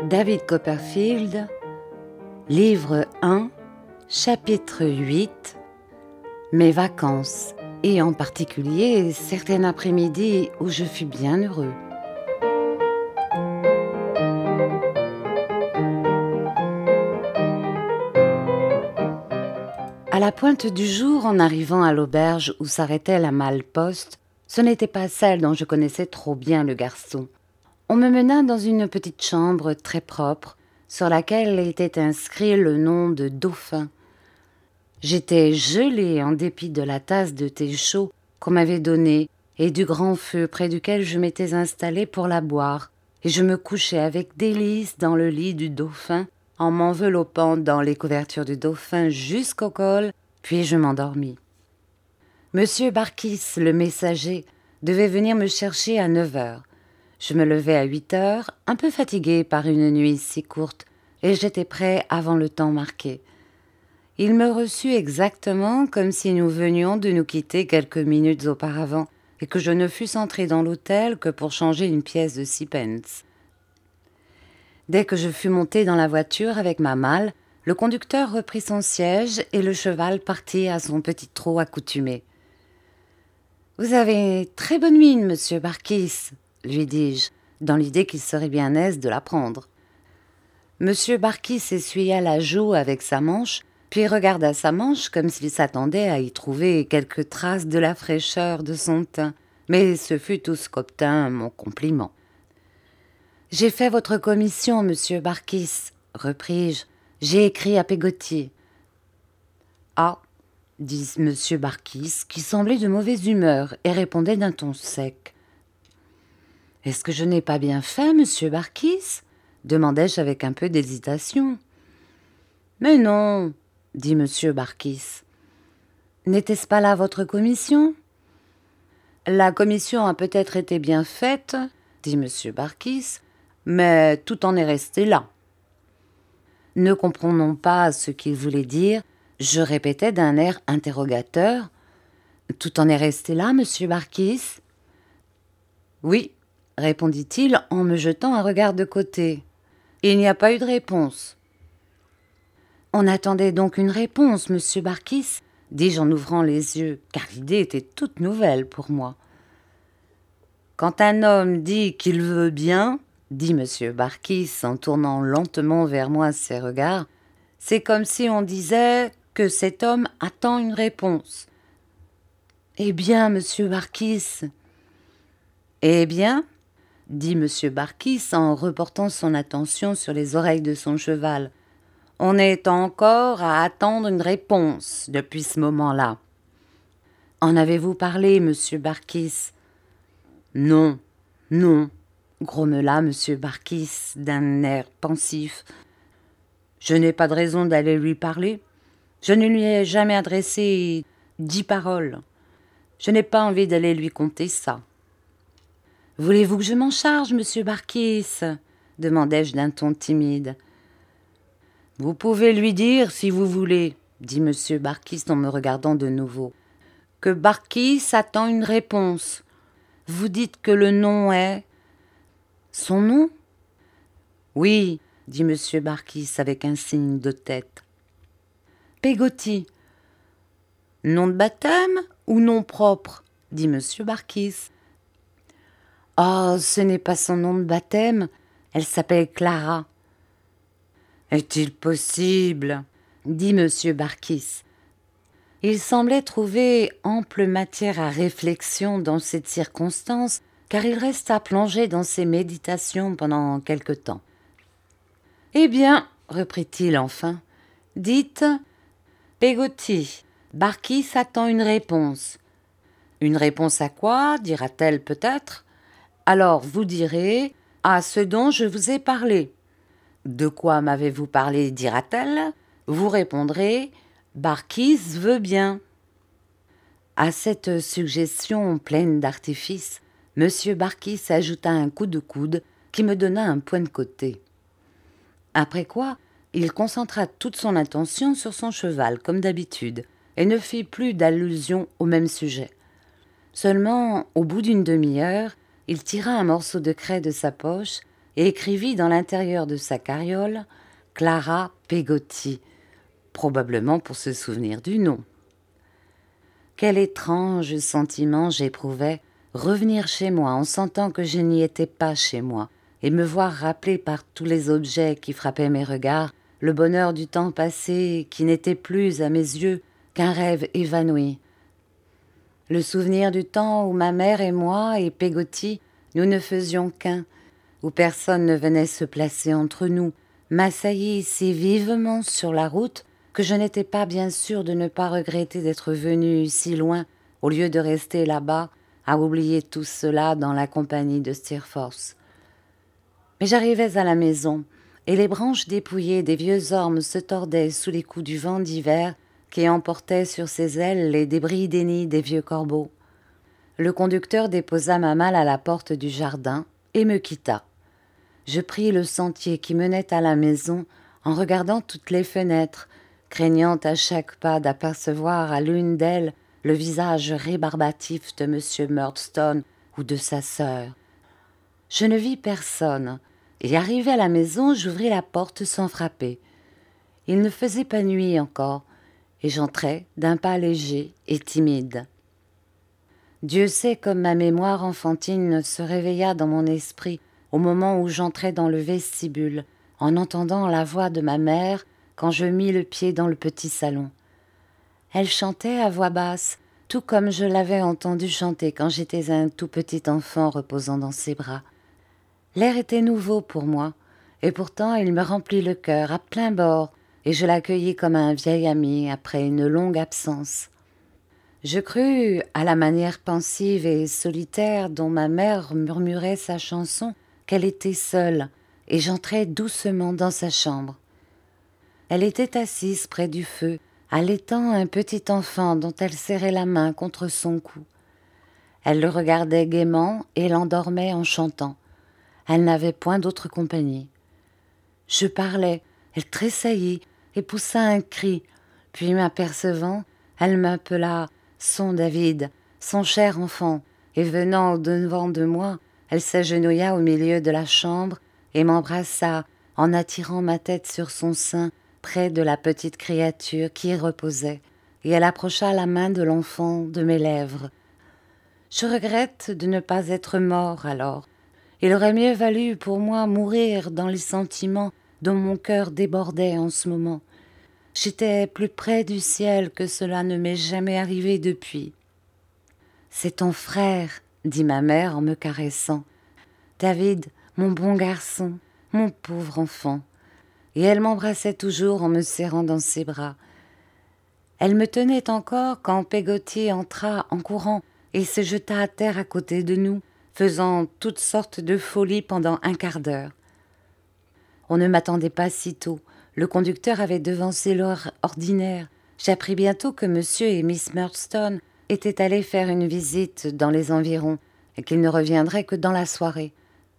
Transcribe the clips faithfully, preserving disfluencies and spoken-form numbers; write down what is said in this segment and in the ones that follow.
David Copperfield, livre un, chapitre huit, Mes vacances, et en particulier certains après-midi où je fus bien heureux. À la pointe du jour, en arrivant à l'auberge où s'arrêtait la malle-poste, ce n'était pas celle dont je connaissais trop bien le garçon. On me mena dans une petite chambre très propre, sur laquelle était inscrit le nom de Dauphin. J'étais gelée en dépit de la tasse de thé chaud qu'on m'avait donnée et du grand feu près duquel je m'étais installée pour la boire, et je me couchai avec délice dans le lit du Dauphin, en m'enveloppant dans les couvertures du Dauphin jusqu'au col, puis je m'endormis. Monsieur Barkis, le messager, devait venir me chercher à neuf heures. Je me levai à huit heures, un peu fatiguée par une nuit si courte, et j'étais prêt avant le temps marqué. Il me reçut exactement comme si nous venions de nous quitter quelques minutes auparavant, et que je ne fusse entrée dans l'hôtel que pour changer une pièce de six pence. Dès que je fus montée dans la voiture avec ma malle, le conducteur reprit son siège et le cheval partit à son petit trot accoutumé. « Vous avez très bonne mine, monsieur Barkis, » lui dis-je, dans l'idée qu'il serait bien aise de la prendre. Monsieur Barkis essuya la joue avec sa manche, puis regarda sa manche comme s'il s'attendait à y trouver quelques traces de la fraîcheur de son teint, mais ce fut tout ce qu'obtint mon compliment. « J'ai fait votre commission, monsieur Barkis, » repris-je. « J'ai écrit à Peggotty. »« Ah !» dit monsieur Barkis, qui semblait de mauvaise humeur et répondait d'un ton sec. « Est-ce que je n'ai pas bien fait, monsieur Barkis ?» demandai-je avec un peu d'hésitation. « Mais non, » dit monsieur Barkis. « N'était-ce pas là votre commission ?»« La commission a peut-être été bien faite, » dit monsieur Barkis, « mais tout en est resté là. » Ne comprenant pas ce qu'il voulait dire, je répétais d'un air interrogateur. « Tout en est resté là, monsieur Barkis ?»« Oui, » répondit-il en me jetant un regard de côté. « Il n'y a pas eu de réponse. »« On attendait donc une réponse, monsieur Barkis, » dis-je en ouvrant les yeux, car l'idée était toute nouvelle pour moi. « Quand un homme dit qu'il veut bien, » dit monsieur Barkis en tournant lentement vers moi ses regards, « c'est comme si on disait que cet homme attend une réponse. »« Eh bien, monsieur Barkis !»« Eh bien ?» dit monsieur Barkis en reportant son attention sur les oreilles de son cheval. « On est encore à attendre une réponse depuis ce moment-là. »« En avez-vous parlé, monsieur Barkis ?»« Non, non, » grommela monsieur Barkis d'un air pensif. « Je n'ai pas de raison d'aller lui parler. Je ne lui ai jamais adressé dix paroles. Je n'ai pas envie d'aller lui conter ça. »« Voulez-vous que je m'en charge, monsieur Barkis ?» demandai-je d'un ton timide. « Vous pouvez lui dire, si vous voulez, » dit monsieur Barkis en me regardant de nouveau, « que Barkis attend une réponse. Vous dites que le nom est... » « Son nom ?»« Oui, » dit monsieur Barkis avec un signe de tête. « Peggotty. »« Nom de baptême ou nom propre ?» dit monsieur Barkis. « Oh, ce n'est pas son nom de baptême, elle s'appelle Clara. »« Est-il possible ?» dit monsieur Barkis. Il semblait trouver ample matière à réflexion dans cette circonstance, car il resta plongé dans ses méditations pendant quelque temps. « Eh bien, reprit-il enfin, dites « Peggotty, Barkis attend une réponse. »« Une réponse à quoi ? Dira-t-elle peut-être. Alors vous direz « à ce dont je vous ai parlé. » De quoi m'avez-vous parlé, dira-t-elle. Vous répondrez « Barkis veut bien. » À cette suggestion pleine d'artifice, monsieur Barkis ajouta un coup de coude qui me donna un point de côté. Après quoi, il concentra toute son attention sur son cheval, comme d'habitude, et ne fit plus d'allusion au même sujet. Seulement, au bout d'une demi-heure, il tira un morceau de craie de sa poche et écrivit dans l'intérieur de sa carriole « Clara Peggotty », probablement pour se souvenir du nom. Quel étrange sentiment j'éprouvais revenir chez moi en sentant que je n'y étais pas chez moi et me voir rappeler par tous les objets qui frappaient mes regards le bonheur du temps passé qui n'était plus à mes yeux qu'un rêve évanoui. Le souvenir du temps où ma mère et moi et Peggotty, nous ne faisions qu'un, où personne ne venait se placer entre nous, m'assaillit si vivement sur la route que je n'étais pas bien sûre de ne pas regretter d'être venue si loin au lieu de rester là-bas à oublier tout cela dans la compagnie de Steerforth. Mais j'arrivais à la maison et les branches dépouillées des vieux ormes se tordaient sous les coups du vent d'hiver qui emportait sur ses ailes les débris des nids des vieux corbeaux. Le conducteur déposa ma malle à la porte du jardin et me quitta. Je pris le sentier qui menait à la maison en regardant toutes les fenêtres, craignant à chaque pas d'apercevoir à l'une d'elles le visage rébarbatif de monsieur Murdstone ou de sa sœur. Je ne vis personne, et arrivé à la maison, j'ouvris la porte sans frapper. Il ne faisait pas nuit encore, et j'entrai d'un pas léger et timide. Dieu sait comme ma mémoire enfantine se réveilla dans mon esprit au moment où j'entrais dans le vestibule, en entendant la voix de ma mère quand je mis le pied dans le petit salon. Elle chantait à voix basse, tout comme je l'avais entendue chanter quand j'étais un tout petit enfant reposant dans ses bras. L'air était nouveau pour moi, et pourtant il me remplit le cœur à plein bord, et je l'accueillis comme un vieil ami après une longue absence. Je crus, à la manière pensive et solitaire dont ma mère murmurait sa chanson, qu'elle était seule, et j'entrai doucement dans sa chambre. Elle était assise près du feu, allaitant un petit enfant dont elle serrait la main contre son cou. Elle le regardait gaiement et l'endormait en chantant. Elle n'avait point d'autre compagnie. Je parlais, elle tressaillit et poussa un cri, puis m'apercevant, elle m'appela « son David », son cher enfant, et venant au-devant de moi, elle s'agenouilla au milieu de la chambre et m'embrassa en attirant ma tête sur son sein près de la petite créature qui y reposait, et elle approcha la main de l'enfant de mes lèvres. Je regrette de ne pas être mort alors. Il aurait mieux valu pour moi mourir dans les sentiments dont mon cœur débordait en ce moment. J'étais plus près du ciel que cela ne m'est jamais arrivé depuis. « C'est ton frère, » dit ma mère en me caressant. « David, mon bon garçon, mon pauvre enfant. » Et elle m'embrassait toujours en me serrant dans ses bras. Elle me tenait encore quand Peggotty entra en courant et se jeta à terre à côté de nous, faisant toutes sortes de folies pendant un quart d'heure. On ne m'attendait pas si tôt. Le conducteur avait devancé l'heure ordinaire. J'appris bientôt que monsieur et miss Murdstone étaient allés faire une visite dans les environs et qu'ils ne reviendraient que dans la soirée.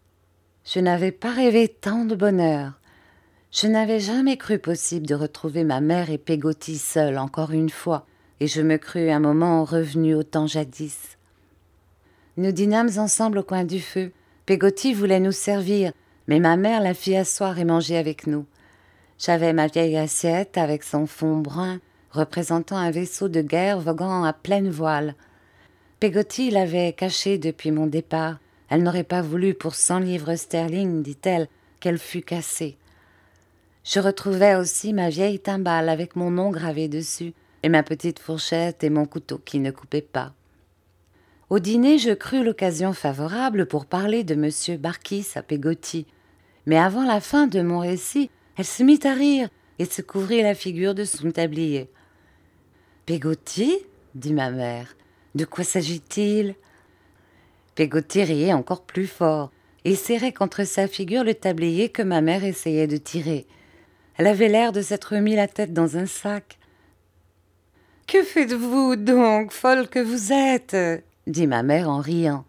Je n'avais pas rêvé tant de bonheur. Je n'avais jamais cru possible de retrouver ma mère et Peggotty seules encore une fois, et je me crus un moment revenue au temps jadis. Nous dînâmes ensemble au coin du feu. Peggotty voulait nous servir, mais ma mère la fit asseoir et manger avec nous. J'avais ma vieille assiette avec son fond brun, représentant un vaisseau de guerre voguant à pleine voile. Peggotty l'avait cachée depuis mon départ. Elle n'aurait pas voulu pour cent livres sterling, dit-elle, qu'elle fût cassée. Je retrouvais aussi ma vieille timbale avec mon nom gravé dessus, et ma petite fourchette et mon couteau qui ne coupaient pas. Au dîner, je crus l'occasion favorable pour parler de monsieur Barkis à Peggotty, mais avant la fin de mon récit, elle se mit à rire et se couvrit la figure de son tablier. « Peggotty » dit ma mère. « De quoi s'agit-il » Peggotty riait encore plus fort et serrait contre sa figure le tablier que ma mère essayait de tirer. Elle avait l'air de s'être mis la tête dans un sac. « Que faites-vous donc, folle que vous êtes ?» dit ma mère en riant.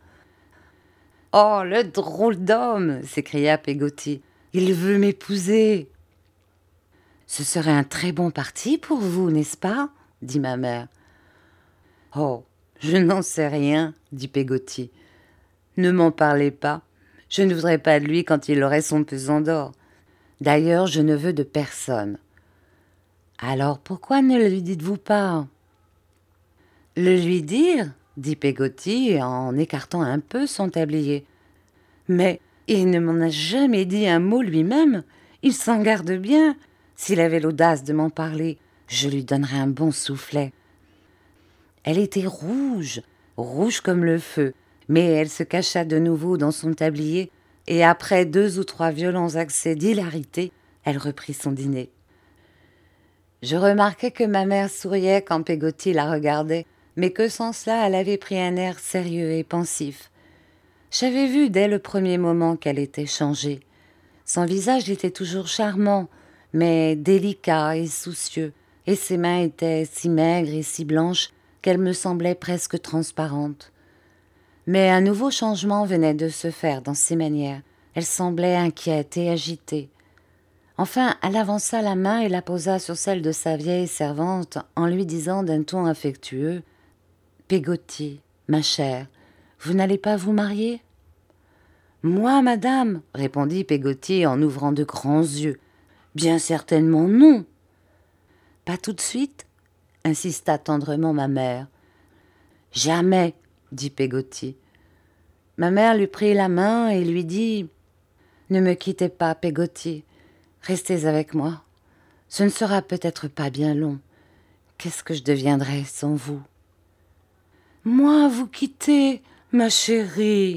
« Oh, le drôle d'homme !» s'écria Peggotty. « Il veut m'épouser !»« Ce serait un très bon parti pour vous, n'est-ce pas ?» dit ma mère. « Oh, je n'en sais rien, » dit Peggotty. « Ne m'en parlez pas. Je ne voudrais pas de lui quand il aurait son pesant d'or. D'ailleurs, je ne veux de personne. » »« Alors pourquoi ne le lui dites-vous pas ?»« Le lui dire ?» dit Peggotty en écartant un peu son tablier. « Mais il ne m'en a jamais dit un mot lui-même. Il s'en garde bien. S'il avait l'audace de m'en parler, je lui donnerais un bon soufflet. » Elle était rouge, rouge comme le feu, mais elle se cacha de nouveau dans son tablier, et après deux ou trois violents accès d'hilarité, elle reprit son dîner. Je remarquai que ma mère souriait quand Peggotty la regardait, mais que sans cela elle avait pris un air sérieux et pensif. J'avais vu dès le premier moment qu'elle était changée. Son visage était toujours charmant, mais délicat et soucieux, et ses mains étaient si maigres et si blanches qu'elles me semblaient presque transparentes. Mais un nouveau changement venait de se faire dans ses manières. Elle semblait inquiète et agitée. Enfin, elle avança la main et la posa sur celle de sa vieille servante en lui disant d'un ton affectueux « Peggotty, ma chère, vous n'allez pas vous marier ?»« Moi, madame, » répondit Peggotty en ouvrant de grands yeux. « Bien certainement non. »« Pas tout de suite ?» insista tendrement ma mère. « Jamais, » dit Peggotty. Ma mère lui prit la main et lui dit « Ne me quittez pas, Peggotty. Restez avec moi. Ce ne sera peut-être pas bien long. Qu'est-ce que je deviendrais sans vous ?»« Moi vous quitter, ma chérie !»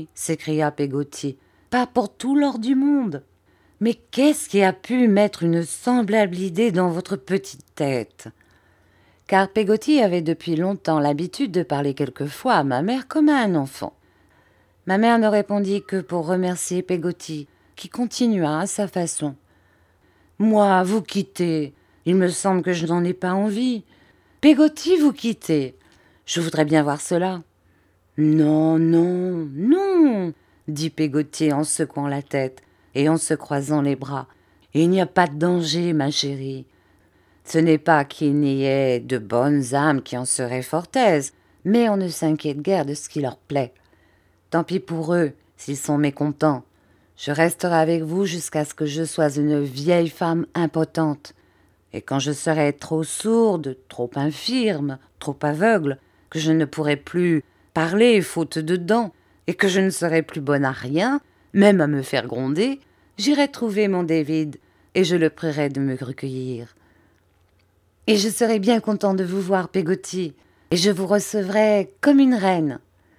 s'écria Peggotty. « Pas pour tout l'or du monde. Mais qu'est-ce qui a pu mettre une semblable idée dans votre petite tête ?» Car Peggotty avait depuis longtemps l'habitude de parler quelquefois à ma mère comme à un enfant. Ma mère ne répondit que pour remercier Peggotty, qui continua à sa façon. « Moi, vous quitter, il me semble que je n'en ai pas envie. Peggotty, vous quitter, je voudrais bien voir cela. »« Non, non, non, » dit Peggotty en secouant la tête et en se croisant les bras. « Il n'y a pas de danger, ma chérie. Ce n'est pas qu'il n'y ait de bonnes âmes qui en seraient fort aises, mais on ne s'inquiète guère de ce qui leur plaît. Tant pis pour eux, s'ils sont mécontents. Je resterai avec vous jusqu'à ce que je sois une vieille femme impotente. Et quand je serai trop sourde, trop infirme, trop aveugle, que je ne pourrai plus parler faute de dents, et que je ne serai plus bonne à rien, même à me faire gronder, j'irai trouver mon David, et je le prierai de me recueillir. Et je serai bien content de vous voir, Peggotty, et je vous recevrai comme une reine. »«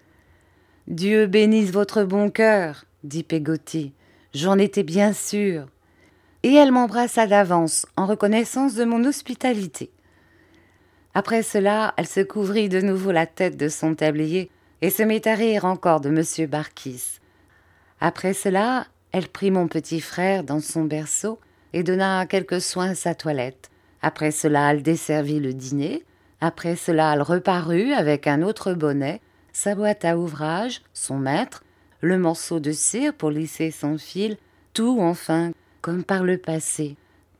Dieu bénisse votre bon cœur, » dit Peggotty. « J'en étais bien sûre. » Et elle m'embrassa d'avance, en reconnaissance de mon hospitalité. Après cela, elle se couvrit de nouveau la tête de son tablier et se mit à rire encore de monsieur Barkis. Après cela, elle prit mon petit frère dans son berceau et donna quelques soins à sa toilette. Après cela, elle desservit le dîner. Après cela, elle reparut avec un autre bonnet, sa boîte à ouvrage, son maître, le morceau de cire pour lisser son fil, tout enfin comme par le passé.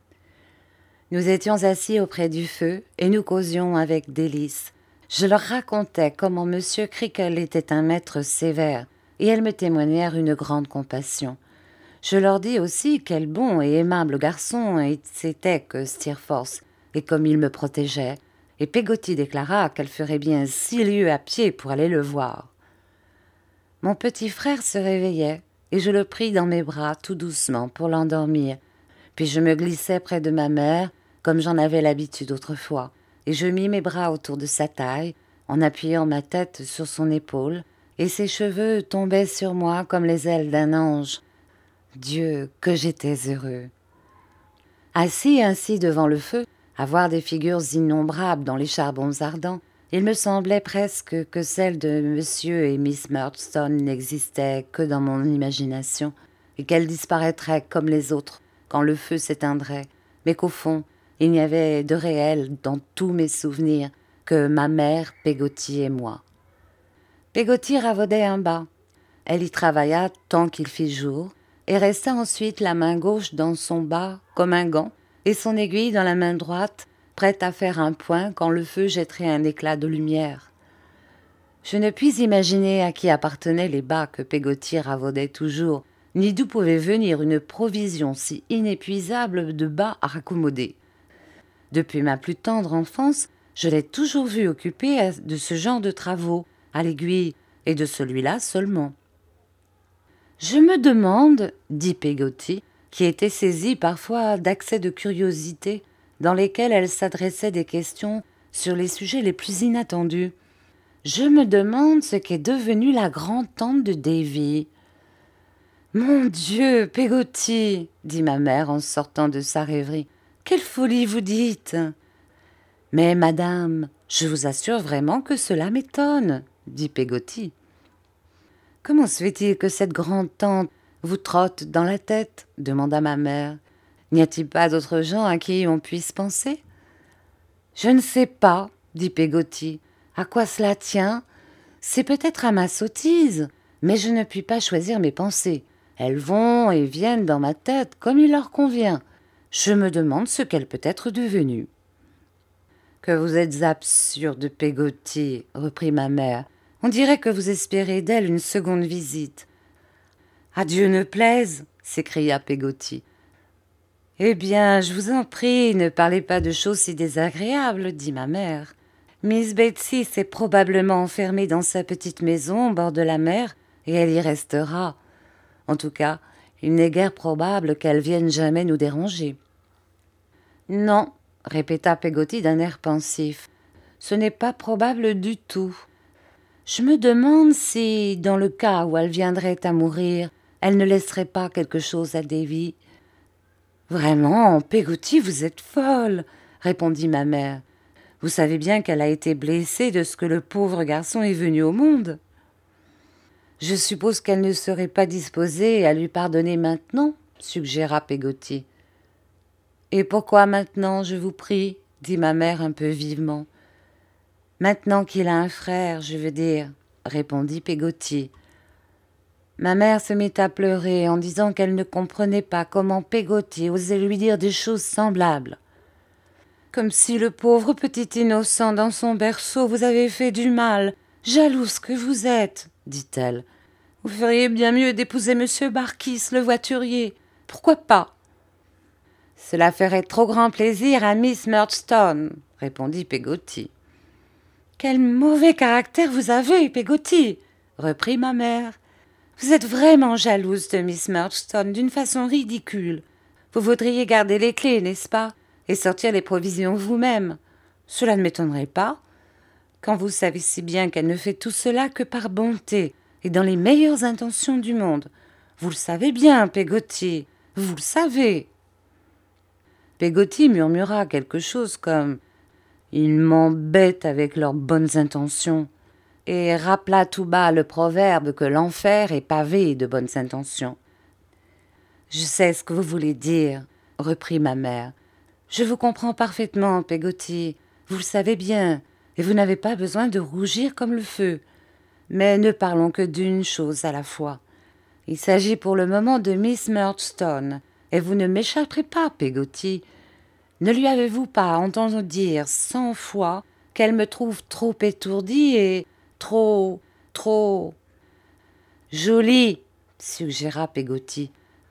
Nous étions assis auprès du feu et nous causions avec délice. Je leur racontais comment monsieur Creakle était un maître sévère et elles me témoignèrent une grande compassion. Je leur dis aussi quel bon et aimable garçon c'était que Steerforth et comme il me protégeait, et Peggotty déclara qu'elle ferait bien six lieues à pied pour aller le voir. Mon petit frère se réveillait, et je le pris dans mes bras tout doucement pour l'endormir. Puis je me glissai près de ma mère, comme j'en avais l'habitude autrefois, et je mis mes bras autour de sa taille, en appuyant ma tête sur son épaule, et ses cheveux tombaient sur moi comme les ailes d'un ange. Dieu, que j'étais heureux! Assis ainsi devant le feu, à voir des figures innombrables dans les charbons ardents, il me semblait presque que celles de monsieur et miss Murdstone n'existaient que dans mon imagination, et qu'elles disparaîtraient comme les autres quand le feu s'éteindrait, mais qu'au fond, il n'y avait de réel dans tous mes souvenirs que ma mère, Peggotty et moi. Peggotty ravaudait un bas. Elle y travailla tant qu'il fit jour, et resta ensuite la main gauche dans son bas comme un gant, et son aiguille dans la main droite, prête à faire un point quand le feu jetterait un éclat de lumière. Je ne puis imaginer à qui appartenaient les bas que Peggotty ravaudait toujours, ni d'où pouvait venir une provision si inépuisable de bas à raccommoder. Depuis ma plus tendre enfance, je l'ai toujours vu occupé de ce genre de travaux, à l'aiguille, et de celui-là seulement. Je me demande, dit Peggotty, qui était saisie parfois d'accès de curiosité, dans lesquels elle s'adressait des questions sur les sujets les plus inattendus. Je me demande ce qu'est devenue la grand-tante de Davy. Mon Dieu, Peggotty, dit ma mère en sortant de sa rêverie, quelle folie vous dites! Mais madame, je vous assure vraiment que cela m'étonne, dit Peggotty. Comment se fait-il que cette grande-tante vous trotte dans la tête? Demanda ma mère. N'y a-t-il pas d'autres gens à qui on puisse penser? Je ne sais pas, dit Peggotty. À quoi cela tient? C'est peut-être à ma sottise, mais je ne puis pas choisir mes pensées. Elles vont et viennent dans ma tête comme il leur convient. Je me demande ce qu'elle peut être devenue. Que vous êtes absurde, Peggotty, reprit ma mère. On dirait que vous espérez d'elle une seconde visite. À Dieu ne plaise, s'écria Peggotty. Eh bien, je vous en prie, ne parlez pas de choses si désagréables, dit ma mère. Miss Betsy s'est probablement enfermée dans sa petite maison au bord de la mer, et elle y restera. En tout cas, il n'est guère probable qu'elle vienne jamais nous déranger. Non, répéta Peggotty d'un air pensif, ce n'est pas probable du tout. Je me demande si, dans le cas où elle viendrait à mourir, elle ne laisserait pas quelque chose à Davy. Vraiment, Peggotty, vous êtes folle, répondit ma mère. Vous savez bien qu'elle a été blessée de ce que le pauvre garçon est venu au monde. Je suppose qu'elle ne serait pas disposée à lui pardonner maintenant, suggéra Peggotty. Et pourquoi maintenant, je vous prie, dit ma mère un peu vivement. Maintenant qu'il a un frère, je veux dire, répondit Peggotty. Ma mère se mit à pleurer en disant qu'elle ne comprenait pas comment Peggotty osait lui dire des choses semblables. Comme si le pauvre petit innocent dans son berceau vous avait fait du mal, jalouse que vous êtes, dit-elle. Vous feriez bien mieux d'épouser monsieur Barkis, le voiturier. Pourquoi pas? Cela ferait trop grand plaisir à Miss Murdstone, répondit Peggotty. Quel mauvais caractère vous avez, Peggotty, reprit ma mère. Vous êtes vraiment jalouse de Miss Murdstone d'une façon ridicule. Vous voudriez garder les clés, n'est-ce pas, et sortir les provisions vous-même. Cela ne m'étonnerait pas, quand vous savez si bien qu'elle ne fait tout cela que par bonté et dans les meilleures intentions du monde. Vous le savez bien, Peggotty, vous le savez. Peggotty murmura quelque chose comme « Ils m'embêtent avec leurs bonnes intentions » et rappela tout bas le proverbe que l'enfer est pavé de bonnes intentions. « Je sais ce que vous voulez dire, » reprit ma mère. « Je vous comprends parfaitement, Peggotty, vous le savez bien, et vous n'avez pas besoin de rougir comme le feu. Mais ne parlons que d'une chose à la fois. Il s'agit pour le moment de Miss Murdstone, et vous ne m'échapperez pas, Peggotty. Ne lui avez-vous pas entendu dire cent fois qu'elle me trouve trop étourdie et trop, trop... jolie, suggéra Peggotty.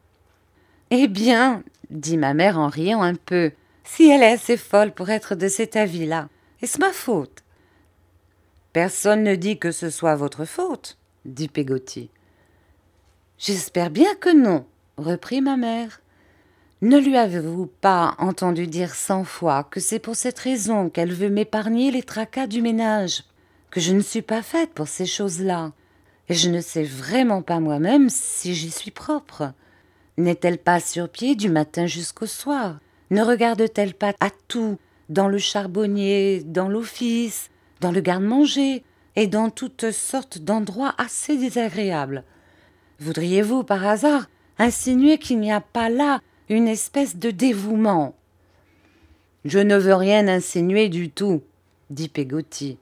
Eh bien, dit ma mère en riant un peu, si elle est assez folle pour être de cet avis-là, est-ce ma faute? Personne ne dit que ce soit votre faute, dit Peggotty. J'espère bien que non, reprit ma mère. Ne lui avez-vous pas entendu dire cent fois que c'est pour cette raison qu'elle veut m'épargner les tracas du ménage, que je ne suis pas faite pour ces choses-là, et je ne sais vraiment pas moi-même si j'y suis propre. N'est-elle pas sur pied du matin jusqu'au soir? Ne regarde-t-elle pas à tout, dans le charbonnier, dans l'office, dans le garde-manger, et dans toutes sortes d'endroits assez désagréables? Voudriez-vous, par hasard, insinuer qu'il n'y a pas là une espèce de dévouement? Je ne veux rien insinuer du tout, dit Peggotty.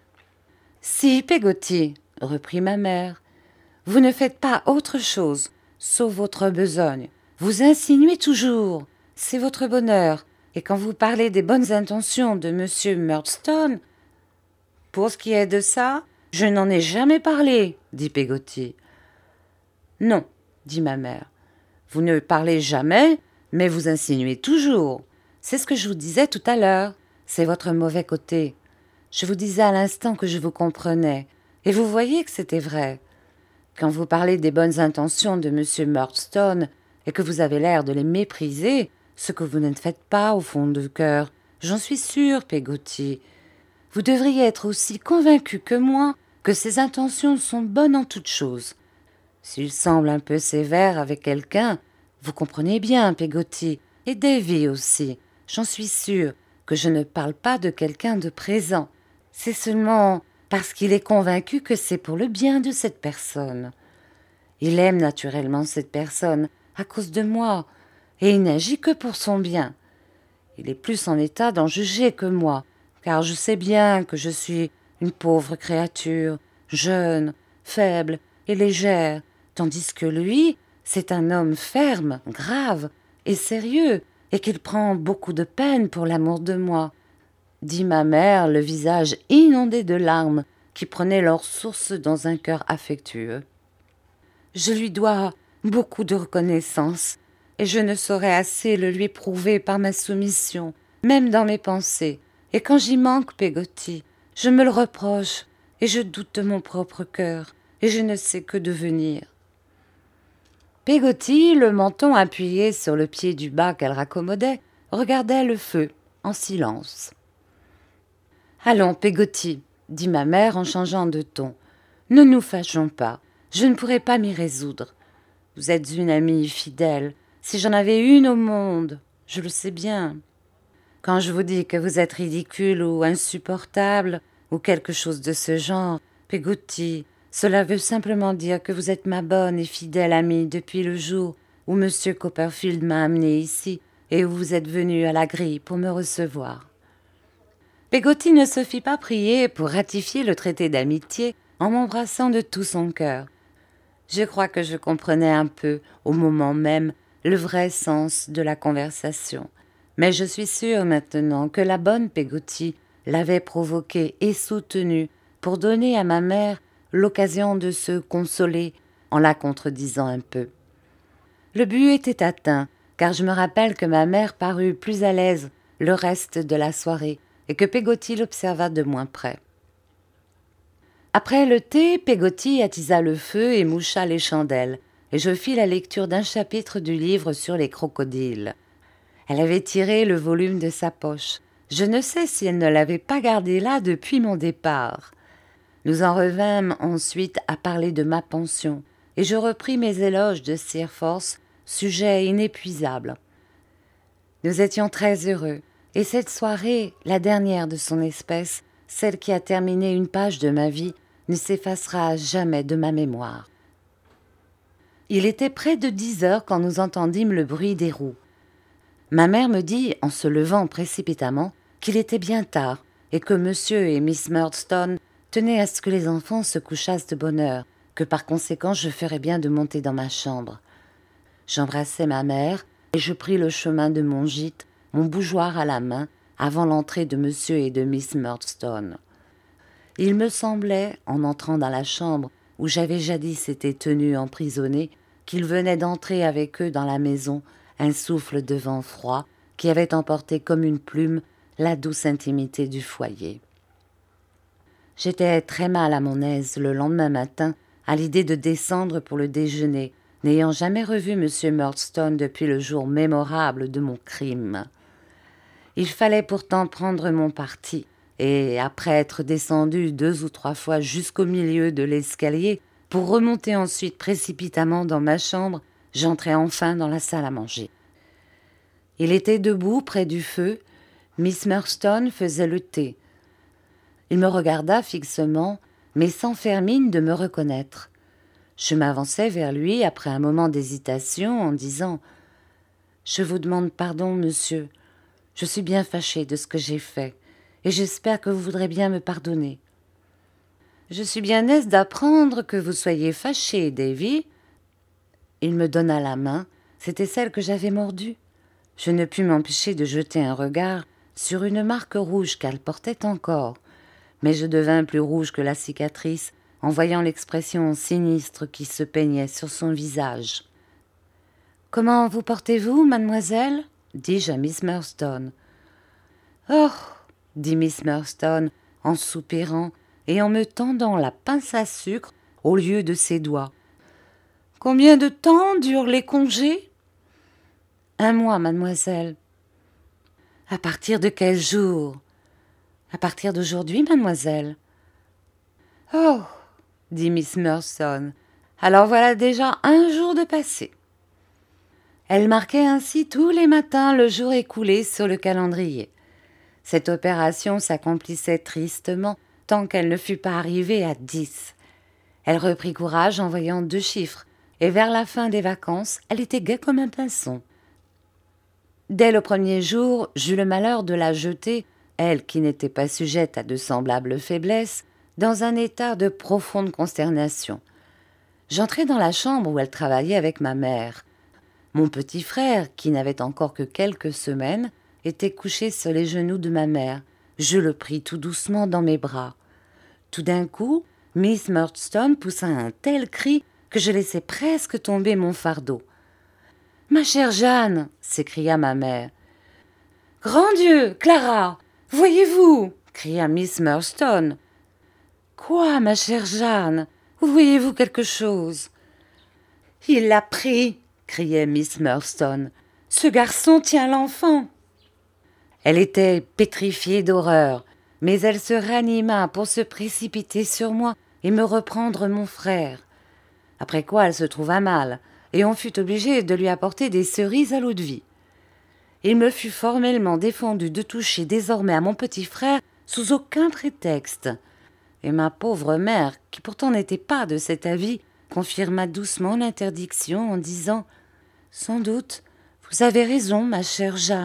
Si, Peggotty, reprit ma mère, vous ne faites pas autre chose, sauf votre besogne. Vous insinuez toujours, c'est votre bonheur, et quand vous parlez des bonnes intentions de monsieur Murdstone, pour ce qui est de ça, je n'en ai jamais parlé, dit Peggotty. Non, dit ma mère. Vous ne parlez jamais, mais vous insinuez toujours. C'est ce que je vous disais tout à l'heure. C'est votre mauvais côté. Je vous disais à l'instant que je vous comprenais, et vous voyez que c'était vrai. Quand vous parlez des bonnes intentions de M. Murdstone et que vous avez l'air de les mépriser, ce que vous ne faites pas au fond du cœur, j'en suis sûre, Peggotty. Vous devriez être aussi convaincu que moi que ses intentions sont bonnes en toutes choses. S'il semble un peu sévère avec quelqu'un, vous comprenez bien, Peggotty, et Davy aussi, j'en suis sûre, que je ne parle pas de quelqu'un de présent. C'est seulement parce qu'il est convaincu que c'est pour le bien de cette personne. Il aime naturellement cette personne à cause de moi, et il n'agit que pour son bien. Il est plus en état d'en juger que moi, car je sais bien que je suis une pauvre créature, jeune, faible et légère, tandis que lui, c'est un homme ferme, grave et sérieux, et qu'il prend beaucoup de peine pour l'amour de moi, dit ma mère, le visage inondé de larmes qui prenaient leur source dans un cœur affectueux. Je lui dois beaucoup de reconnaissance, et je ne saurais assez le lui prouver par ma soumission, même dans mes pensées. Et quand j'y manque, Peggotty, je me le reproche, et je doute de mon propre cœur, et je ne sais que devenir. Peggotty, le menton appuyé sur le pied du bas qu'elle raccommodait, regardait le feu, en silence. « Allons, Peggotty, dit ma mère en changeant de ton, ne nous fâchons pas, je ne pourrai pas m'y résoudre. Vous êtes une amie fidèle, si j'en avais une au monde, je le sais bien. Quand je vous dis que vous êtes ridicule ou insupportable, ou quelque chose de ce genre, Peggotty, cela veut simplement dire que vous êtes ma bonne et fidèle amie depuis le jour où M. Copperfield m'a amenée ici et où vous êtes venu à la grille pour me recevoir. » Peggotty ne se fit pas prier pour ratifier le traité d'amitié en m'embrassant de tout son cœur. Je crois que je comprenais un peu, au moment même, le vrai sens de la conversation. Mais je suis sûre maintenant que la bonne Peggotty l'avait provoquée et soutenue pour donner à ma mère l'occasion de se consoler en la contredisant un peu. Le but était atteint, car je me rappelle que ma mère parut plus à l'aise le reste de la soirée et que Peggotty l'observa de moins près. Après le thé, Peggotty attisa le feu et moucha les chandelles, et je fis la lecture d'un chapitre du livre sur les crocodiles. Elle avait tiré le volume de sa poche. Je ne sais si elle ne l'avait pas gardé là depuis mon départ. Nous en revînmes ensuite à parler de ma pension, et je repris mes éloges de Steerforth, sujet inépuisable. Nous étions très heureux, et cette soirée, la dernière de son espèce, celle qui a terminé une page de ma vie, ne s'effacera jamais de ma mémoire. Il était près de dix heures quand nous entendîmes le bruit des roues. Ma mère me dit, en se levant précipitamment, qu'il était bien tard, et que monsieur et miss Murdstone tenaient à ce que les enfants se couchassent de bonne heure, que par conséquent je ferais bien de monter dans ma chambre. J'embrassai ma mère, et je pris le chemin de mon gîte, mon bougeoir à la main, avant l'entrée de monsieur et de miss Murdstone. Il me semblait, en entrant dans la chambre où j'avais jadis été tenue emprisonnée, qu'il venait d'entrer avec eux dans la maison un souffle de vent froid qui avait emporté comme une plume la douce intimité du foyer. J'étais très mal à mon aise le lendemain matin à l'idée de descendre pour le déjeuner, n'ayant jamais revu M. Murdstone depuis le jour mémorable de mon crime. Il fallait pourtant prendre mon parti, et après être descendu deux ou trois fois jusqu'au milieu de l'escalier, pour remonter ensuite précipitamment dans ma chambre, j'entrai enfin dans la salle à manger. Il était debout près du feu, miss Murdstone faisait le thé. Il me regarda fixement, mais sans faire mine de me reconnaître. Je m'avançai vers lui après un moment d'hésitation en disant « Je vous demande pardon, monsieur. Je suis bien fâchée de ce que j'ai fait, et j'espère que vous voudrez bien me pardonner. » « Je suis bien aise d'apprendre que vous soyez fâché, Davy. » Il me donna la main, c'était celle que j'avais mordue. Je ne pus m'empêcher de jeter un regard sur une marque rouge qu'elle portait encore, mais je devins plus rouge que la cicatrice en voyant l'expression sinistre qui se peignait sur son visage. Comment vous portez-vous, mademoiselle dis-je à Miss Murdstone. Oh dit Miss Murdstone en soupirant et en me tendant la pince à sucre au lieu de ses doigts. Combien de temps durent les congés? Un mois, mademoiselle. À partir de quel jour? À partir d'aujourd'hui, mademoiselle. Oh dit Miss Murdstone. Alors voilà déjà un jour de passé. Elle marquait ainsi tous les matins le jour écoulé sur le calendrier. Cette opération s'accomplissait tristement tant qu'elle ne fut pas arrivée à dix. Elle reprit courage en voyant deux chiffres, et vers la fin des vacances, elle était gaie comme un pinson. Dès le premier jour, j'eus le malheur de la jeter, elle qui n'était pas sujette à de semblables faiblesses, dans un état de profonde consternation. J'entrai dans la chambre où elle travaillait avec ma mère. Mon petit frère, qui n'avait encore que quelques semaines, était couché sur les genoux de ma mère. Je le pris tout doucement dans mes bras. Tout d'un coup, Miss Murdstone poussa un tel cri que je laissai presque tomber mon fardeau. « Ma chère Jeanne !» s'écria ma mère. « Grand Dieu, Clara, voyez-vous » cria Miss Murdstone. « Quoi, ma chère Jeanne? Voyez-vous quelque chose ?»« Il l'a pris !» criait Miss Murdstone. « Ce garçon tient l'enfant !» Elle était pétrifiée d'horreur, mais elle se ranima pour se précipiter sur moi et me reprendre mon frère. Après quoi elle se trouva mal, et on fut obligé de lui apporter des cerises à l'eau-de-vie. Il me fut formellement défendu de toucher désormais à mon petit frère sous aucun prétexte, et ma pauvre mère, qui pourtant n'était pas de cet avis, confirma doucement l'interdiction en disant « Sans doute, vous avez raison, ma chère Jeanne. »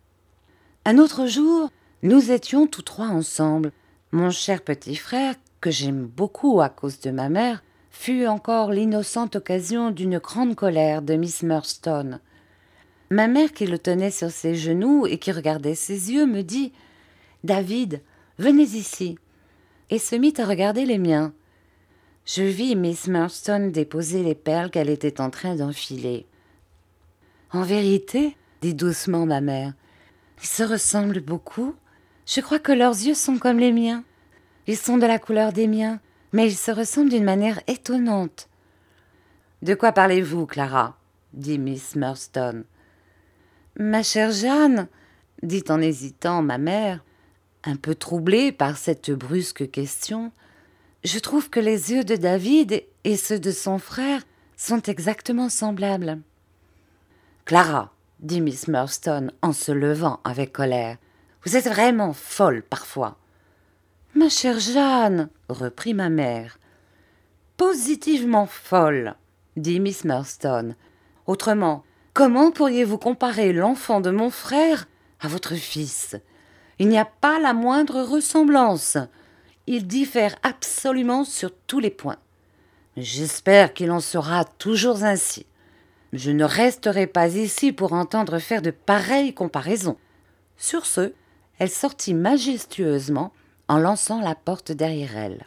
Un autre jour, nous étions tous trois ensemble. Mon cher petit frère, que j'aime beaucoup à cause de ma mère, fut encore l'innocente occasion d'une grande colère de Miss Murdstone. Ma mère, qui le tenait sur ses genoux et qui regardait ses yeux, me dit « David, venez ici » et se mit à regarder les miens. Je vis Miss Murdstone déposer les perles qu'elle était en train d'enfiler. « En vérité, dit doucement ma mère, ils se ressemblent beaucoup. Je crois que leurs yeux sont comme les miens. Ils sont de la couleur des miens, mais ils se ressemblent d'une manière étonnante. »« De quoi parlez-vous, Clara ?» dit Miss Murdstone. « Ma chère Jeanne, » dit en hésitant ma mère, un peu troublée par cette brusque question, « je trouve que les yeux de David et ceux de son frère sont exactement semblables. »« Clara, » dit Miss Murdstone en se levant avec colère, « vous êtes vraiment folle parfois. »« Ma chère Jeanne, » reprit ma mère. « Positivement folle, » dit Miss Murdstone. « Autrement, comment pourriez-vous comparer l'enfant de mon frère à votre fils? Il n'y a pas la moindre ressemblance. Il diffère absolument sur tous les points. J'espère qu'il en sera toujours ainsi. Je ne resterai pas ici pour entendre faire de pareilles comparaisons. » Sur ce, elle sortit majestueusement en lançant la porte derrière elle.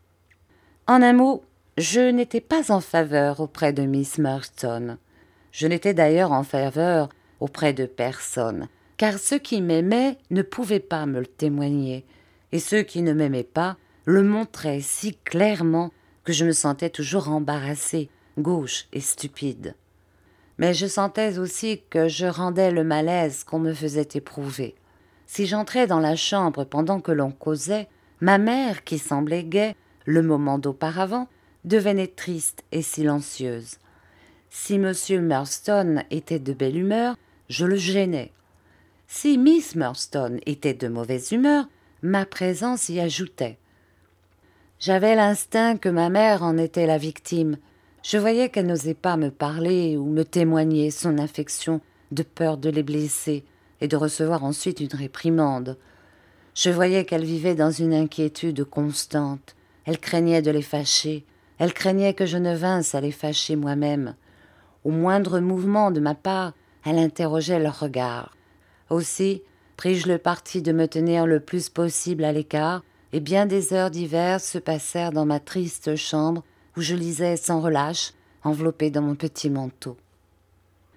En un mot, je n'étais pas en faveur auprès de Miss Murdstone. Je n'étais d'ailleurs en faveur auprès de personne, car ceux qui m'aimaient ne pouvaient pas me le témoigner, et ceux qui ne m'aimaient pas le montraient si clairement que je me sentais toujours embarrassée, gauche et stupide. Mais je sentais aussi que je rendais le malaise qu'on me faisait éprouver. Si j'entrais dans la chambre pendant que l'on causait, ma mère, qui semblait gaie le moment d'auparavant, devenait triste et silencieuse. Si monsieur Murdstone était de belle humeur, je le gênais. Si Miss Murdstone était de mauvaise humeur, ma présence y ajoutait. J'avais l'instinct que ma mère en était la victime. Je voyais qu'elle n'osait pas me parler ou me témoigner son affection de peur de les blesser et de recevoir ensuite une réprimande. Je voyais qu'elle vivait dans une inquiétude constante. Elle craignait de les fâcher. Elle craignait que je ne vinsse à les fâcher moi-même. Au moindre mouvement de ma part, elle interrogeait leur regard. Aussi, pris-je le parti de me tenir le plus possible à l'écart, et bien des heures diverses se passèrent dans ma triste chambre où je lisais sans relâche, enveloppée dans mon petit manteau.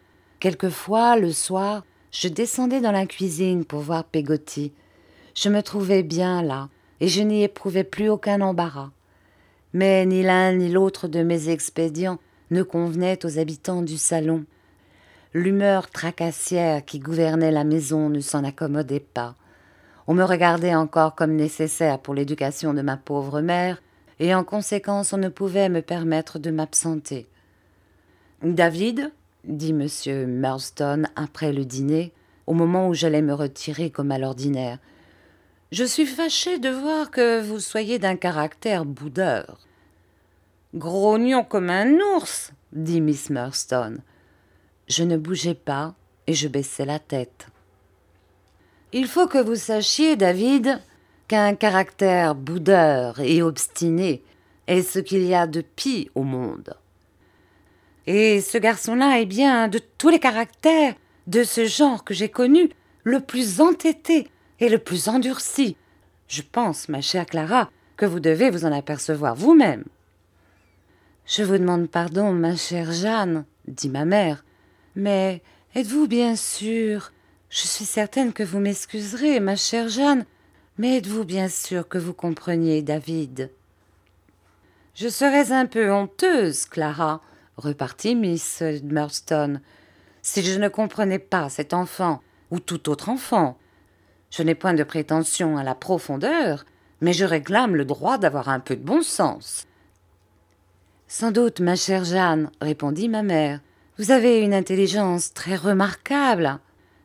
Quelquefois, le soir, je descendais dans la cuisine pour voir Peggotty. Je me trouvais bien là, et je n'y éprouvais plus aucun embarras. Mais ni l'un ni l'autre de mes expédients ne convenait aux habitants du salon. L'humeur tracassière qui gouvernait la maison ne s'en accommodait pas. On me regardait encore comme nécessaire pour l'éducation de ma pauvre mère, et en conséquence on ne pouvait me permettre de m'absenter. « David, » dit monsieur Murdstone après le dîner, au moment où j'allais me retirer comme à l'ordinaire, « je suis fâché de voir que vous soyez d'un caractère boudeur. »« Grognon comme un ours, » dit miss Murdstone. Je ne bougeais pas et je baissais la tête. « Il faut que vous sachiez, David, qu'un caractère boudeur et obstiné est ce qu'il y a de pis au monde. Et ce garçon-là est bien, de tous les caractères de ce genre que j'ai connu, le plus entêté et le plus endurci. Je pense, ma chère Clara, que vous devez vous en apercevoir vous-même. »« Je vous demande pardon, ma chère Jeanne, » dit ma mère, « mais êtes-vous bien sûre, je suis certaine que vous m'excuserez, ma chère Jeanne, mais êtes-vous bien sûre que vous compreniez David ?»« Je serais un peu honteuse, Clara, » repartit miss Murdstone, « si je ne comprenais pas cet enfant ou tout autre enfant. Je n'ai point de prétention à la profondeur, mais je réclame le droit d'avoir un peu de bon sens. »« Sans doute, ma chère Jeanne, répondit ma mère, vous avez une intelligence très remarquable. »«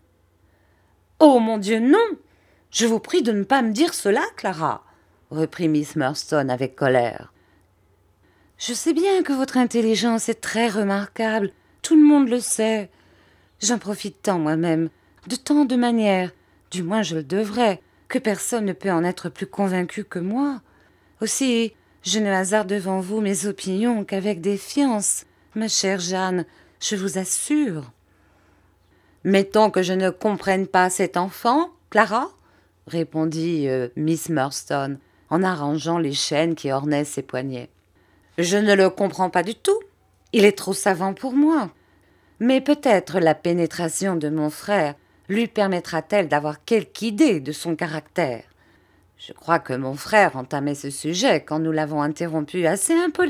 Oh, mon Dieu, non! Je vous prie de ne pas me dire cela, Clara, » reprit miss Murdstone avec colère. « Je sais bien que votre intelligence est très remarquable, tout le monde le sait. J'en profite tant moi-même, de tant de manières, du moins je le devrais, que personne ne peut en être plus convaincu que moi. Aussi, je ne hasarde devant vous mes opinions qu'avec défiance, ma chère Jeanne, je vous assure. »« Mettons que je ne comprenne pas cet enfant, Clara, » répondit euh, miss Murdstone, en arrangeant les chaînes qui ornaient ses poignets. « Je ne le comprends pas du tout. Il est trop savant pour moi. Mais peut-être la pénétration de mon frère lui permettra-t-elle d'avoir quelque idée de son caractère. Je crois que mon frère entamait ce sujet quand nous l'avons interrompu assez impoliment. »«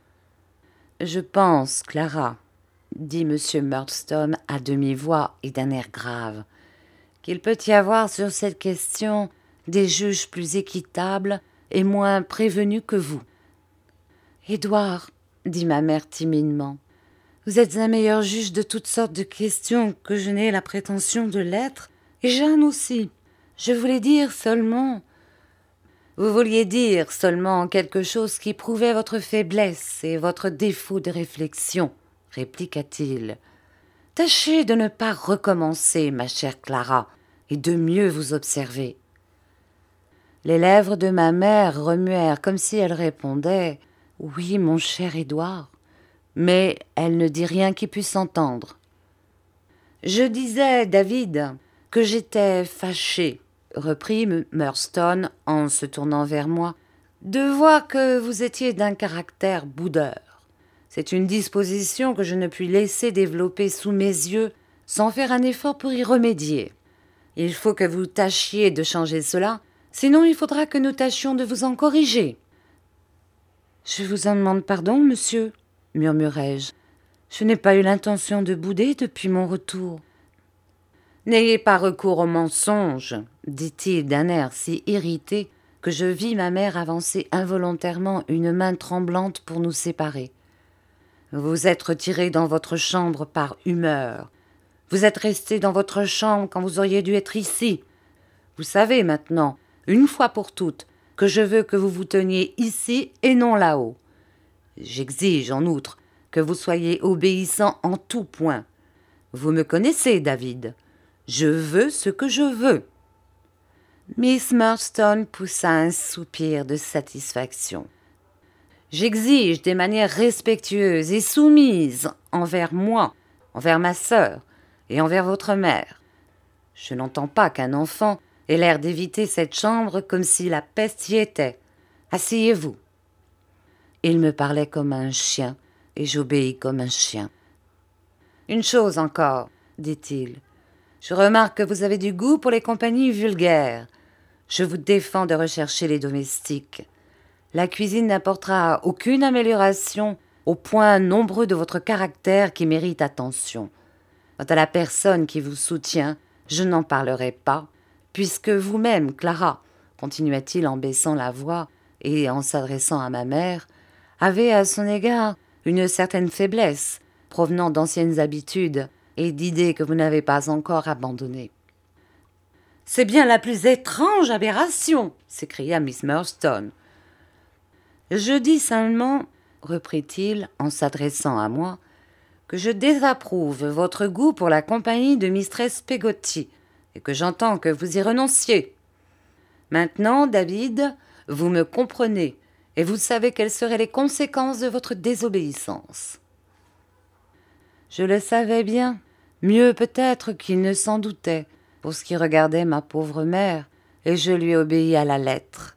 Je pense, Clara, » dit monsieur Murdstone à demi-voix et d'un air grave, « qu'il peut y avoir sur cette question des juges plus équitables et moins prévenus que vous. »« Édouard, » dit ma mère timidement, « vous êtes un meilleur juge de toutes sortes de questions que je n'ai la prétention de l'être, et Jeanne aussi. Je voulais dire seulement... » « Vous vouliez dire seulement quelque chose qui prouvait votre faiblesse et votre défaut de réflexion, » répliqua-t-il. « Tâchez de ne pas recommencer, ma chère Clara, et de mieux vous observer. » Les lèvres de ma mère remuèrent comme si elle répondait « Oui, mon cher Édouard », mais elle ne dit rien qui puisse s'entendre. « Je disais, David, que j'étais fâché, » reprit Murdstone en se tournant vers moi, « de voir que vous étiez d'un caractère boudeur. C'est une disposition que je ne puis laisser développer sous mes yeux sans faire un effort pour y remédier. Il faut que vous tâchiez de changer cela, sinon il faudra que nous tâchions de vous en corriger. »« Je vous en demande pardon, monsieur, » murmurai-je. « Je n'ai pas eu l'intention de bouder depuis mon retour. »« N'ayez pas recours au mensonge, » dit-il d'un air si irrité que je vis ma mère avancer involontairement une main tremblante pour nous séparer. « Vous êtes retiré dans votre chambre par humeur. Vous êtes resté dans votre chambre quand vous auriez dû être ici. Vous savez maintenant, une fois pour toutes, que je veux que vous vous teniez ici et non là-haut. J'exige, en outre, que vous soyez obéissant en tout point. Vous me connaissez, David. Je veux ce que je veux. » Miss Murdstone poussa un soupir de satisfaction. « J'exige des manières respectueuses et soumises envers moi, envers ma sœur et envers votre mère. Je n'entends pas qu'un enfant ait l'air d'éviter cette chambre comme si la peste y était. Asseyez-vous. » Il me parlait comme un chien, et j'obéis comme un chien. Une chose encore, dit-il. Je remarque que vous avez du goût pour les compagnies vulgaires. Je vous défends de rechercher les domestiques. La cuisine n'apportera aucune amélioration aux points nombreux de votre caractère qui méritent attention. Quant à la personne qui vous soutient, je n'en parlerai pas, puisque vous-même, Clara, continua-t-il en baissant la voix et en s'adressant à ma mère, avez à son égard une certaine faiblesse provenant d'anciennes habitudes et d'idées que vous n'avez pas encore abandonnées. « C'est bien la plus étrange aberration !» s'écria Miss Murdstone. « Je dis seulement, reprit-il en s'adressant à moi, que je désapprouve votre goût pour la compagnie de mistress Peggotty et que j'entends que vous y renonciez. Maintenant, David, vous me comprenez et vous savez quelles seraient les conséquences de votre désobéissance. » Je le savais bien, mieux peut-être qu'il ne s'en doutait, pour ce qui regardait ma pauvre mère, et je lui obéis à la lettre.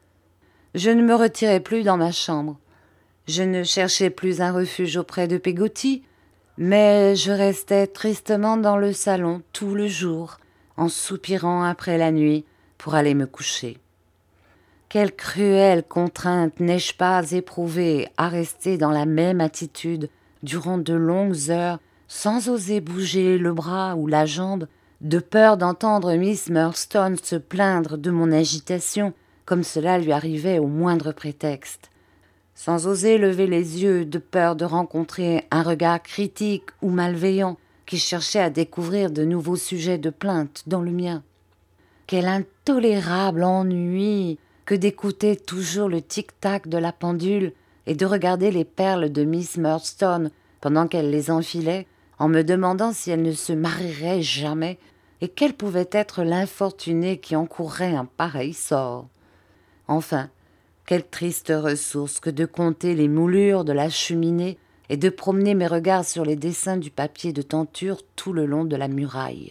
Je ne me retirai plus dans ma chambre. Je ne cherchai plus un refuge auprès de Peggotty, mais je restais tristement dans le salon tout le jour, en soupirant après la nuit pour aller me coucher. Quelle cruelle contrainte n'ai-je pas éprouvée à rester dans la même attitude durant de longues heures, sans oser bouger le bras ou la jambe, de peur d'entendre Miss Murdstone se plaindre de mon agitation, comme cela lui arrivait au moindre prétexte. Sans oser lever les yeux, de peur de rencontrer un regard critique ou malveillant qui cherchait à découvrir de nouveaux sujets de plainte dans le mien. Quel intolérable ennui que d'écouter toujours le tic-tac de la pendule et de regarder les perles de Miss Murdstone pendant qu'elle les enfilait, en me demandant si elle ne se marierait jamais et quel pouvait être l'infortuné qui encourrait un pareil sort. Enfin, quelle triste ressource que de compter les moulures de la cheminée et de promener mes regards sur les dessins du papier de tenture tout le long de la muraille.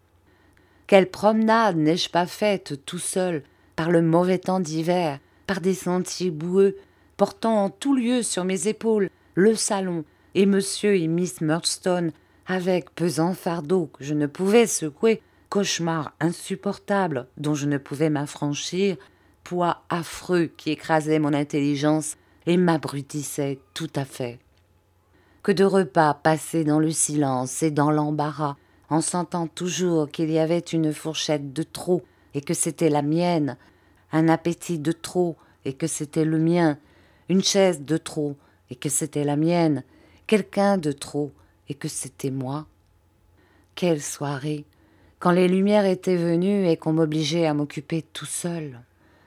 Quelle promenade n'ai-je pas faite tout seul, par le mauvais temps d'hiver, par des sentiers boueux, portant en tout lieu sur mes épaules le salon et monsieur et Miss Murdstone, avec pesant fardeau que je ne pouvais secouer, cauchemar insupportable dont je ne pouvais m'affranchir, poids affreux qui écrasait mon intelligence et m'abrutissait tout à fait. Que de repas passés dans le silence et dans l'embarras, en sentant toujours qu'il y avait une fourchette de trop et que c'était la mienne, un appétit de trop et que c'était le mien, une chaise de trop et que c'était la mienne, quelqu'un de trop et que c'était moi. Quelle soirée, quand les lumières étaient venues et qu'on m'obligeait à m'occuper tout seul.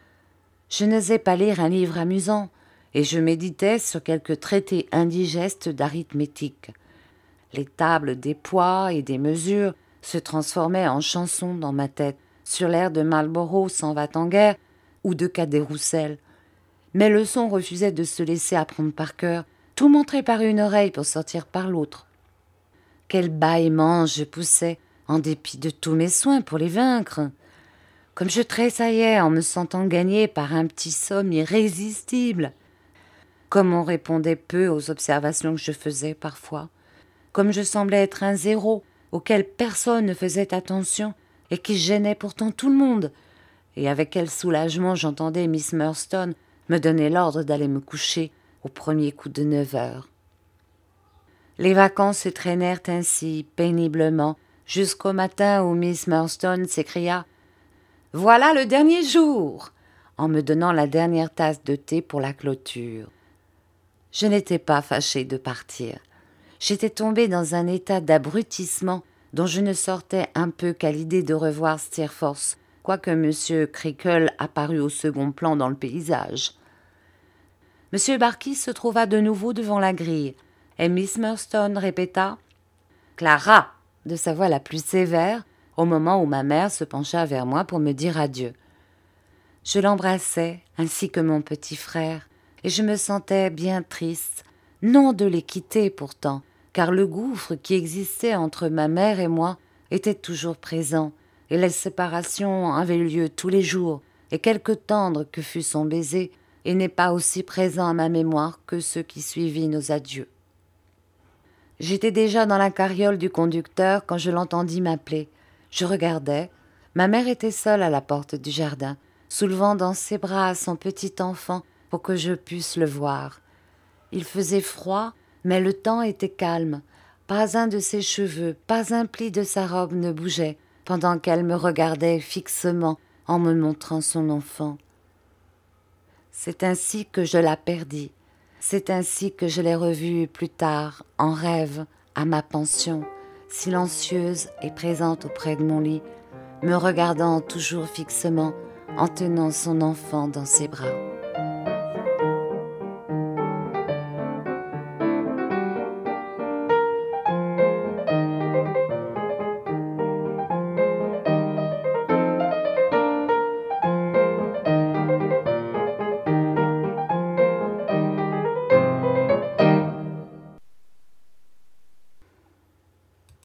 Je n'osais pas lire un livre amusant, et je méditais sur quelques traités indigestes d'arithmétique. Les tables des poids et des mesures se transformaient en chansons dans ma tête, sur l'air de Marlborough s'en va en guerre ou de Cadet-Roussel. Mes leçons refusaient de se laisser apprendre par cœur, tout montrait par une oreille pour sortir par l'autre. Quel bâillement je poussais, en dépit de tous mes soins pour les vaincre. Comme je tressaillais en me sentant gagner par un petit somme irrésistible. Comme on répondait peu aux observations que je faisais parfois. Comme je semblais être un zéro auquel personne ne faisait attention et qui gênait pourtant tout le monde. Et avec quel soulagement j'entendais Miss Murdstone me donner l'ordre d'aller me coucher au premier coup de neuf heures. Les vacances se traînèrent ainsi, péniblement, jusqu'au matin où Miss Murdstone s'écria « Voilà le dernier jour !» en me donnant la dernière tasse de thé pour la clôture. Je n'étais pas fâchée de partir. J'étais tombée dans un état d'abrutissement dont je ne sortais un peu qu'à l'idée de revoir Steerforth, quoique M. Creakle apparût au second plan dans le paysage. M. Barkis se trouva de nouveau devant la grille, et Miss Murdstone répéta « Clara !» de sa voix la plus sévère, au moment où ma mère se pencha vers moi pour me dire adieu. Je l'embrassai, ainsi que mon petit frère, et je me sentais bien triste, non de les quitter pourtant, car le gouffre qui existait entre ma mère et moi était toujours présent, et la séparation avait lieu tous les jours, et quelque tendre que fût son baiser, il n'est pas aussi présent à ma mémoire que ceux qui suivirent nos adieux. J'étais déjà dans la carriole du conducteur quand je l'entendis m'appeler. Je regardais. Ma mère était seule à la porte du jardin, soulevant dans ses bras son petit enfant pour que je pusse le voir. Il faisait froid, mais le temps était calme. Pas un de ses cheveux, pas un pli de sa robe ne bougeait, pendant qu'elle me regardait fixement en me montrant son enfant. C'est ainsi que je la perdis. C'est ainsi que je l'ai revue plus tard, en rêve, à ma pension, silencieuse et présente auprès de mon lit, me regardant toujours fixement, en tenant son enfant dans ses bras.